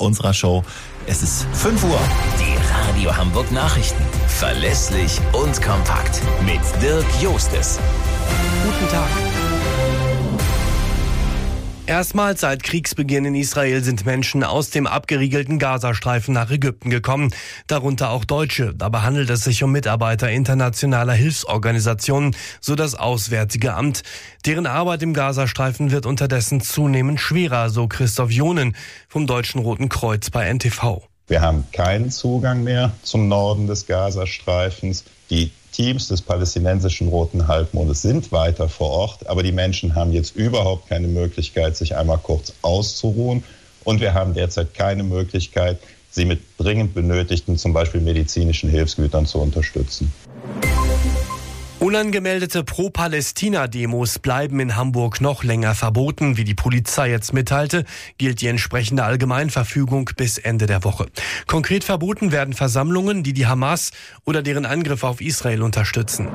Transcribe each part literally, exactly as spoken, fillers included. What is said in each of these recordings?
unserer Show. Es ist fünf Uhr. Die Radio Hamburg Nachrichten. Verlässlich und kompakt. Mit Dirk Jostes. Guten Tag. Erstmals seit Kriegsbeginn in Israel sind Menschen aus dem abgeriegelten Gazastreifen nach Ägypten gekommen, darunter auch Deutsche. Dabei handelt es sich um Mitarbeiter internationaler Hilfsorganisationen, so das Auswärtige Amt. Deren Arbeit im Gazastreifen wird unterdessen zunehmend schwerer, so Christoph Jonen vom Deutschen Roten Kreuz bei N T V. Wir haben keinen Zugang mehr zum Norden des Gazastreifens. Die Teams des palästinensischen Roten Halbmondes sind weiter vor Ort, aber die Menschen haben jetzt überhaupt keine Möglichkeit, sich einmal kurz auszuruhen. Und wir haben derzeit keine Möglichkeit, sie mit dringend benötigten, zum Beispiel medizinischen Hilfsgütern zu unterstützen. Unangemeldete Pro-Palästina-Demos bleiben in Hamburg noch länger verboten. Wie die Polizei jetzt mitteilte, gilt die entsprechende Allgemeinverfügung bis Ende der Woche. Konkret verboten werden Versammlungen, die die Hamas oder deren Angriff auf Israel unterstützen.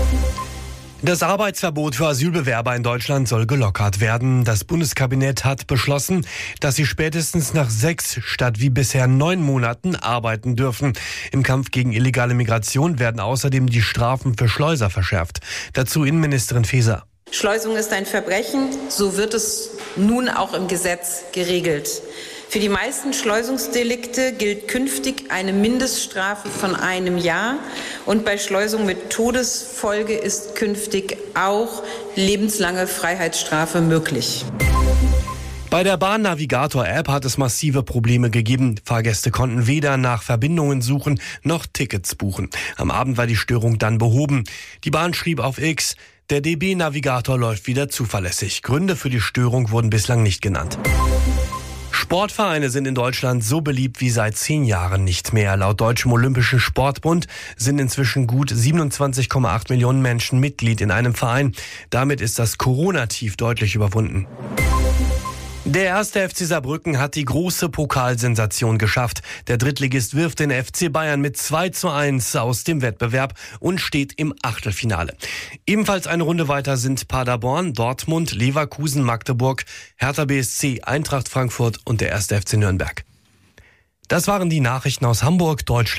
Das Arbeitsverbot für Asylbewerber in Deutschland soll gelockert werden. Das Bundeskabinett hat beschlossen, dass sie spätestens nach sechs statt wie bisher neun Monaten arbeiten dürfen. Im Kampf gegen illegale Migration werden außerdem die Strafen für Schleuser verschärft. Dazu Innenministerin Faeser. Schleusung ist ein Verbrechen, so wird es nun auch im Gesetz geregelt. Für die meisten Schleusungsdelikte gilt künftig eine Mindeststrafe von einem Jahr und bei Schleusung mit Todesfolge ist künftig auch lebenslange Freiheitsstrafe möglich. Bei der Bahn-Navigator-App hat es massive Probleme gegeben. Fahrgäste konnten weder nach Verbindungen suchen noch Tickets buchen. Am Abend war die Störung dann behoben. Die Bahn schrieb auf X, der D B-Navigator läuft wieder zuverlässig. Gründe für die Störung wurden bislang nicht genannt. Sportvereine sind in Deutschland so beliebt wie seit zehn Jahren nicht mehr. Laut Deutschem Olympischen Sportbund sind inzwischen gut siebenundzwanzig Komma acht Millionen Menschen Mitglied in einem Verein. Damit ist das Corona-Tief deutlich überwunden. Der erste F C Saarbrücken hat die große Pokalsensation geschafft. Der Drittligist wirft den F C Bayern mit zwei zu eins aus dem Wettbewerb und steht im Achtelfinale. Ebenfalls eine Runde weiter sind Paderborn, Dortmund, Leverkusen, Magdeburg, Hertha B S C, Eintracht Frankfurt und der erste F C Nürnberg. Das waren die Nachrichten aus Hamburg, Deutschland.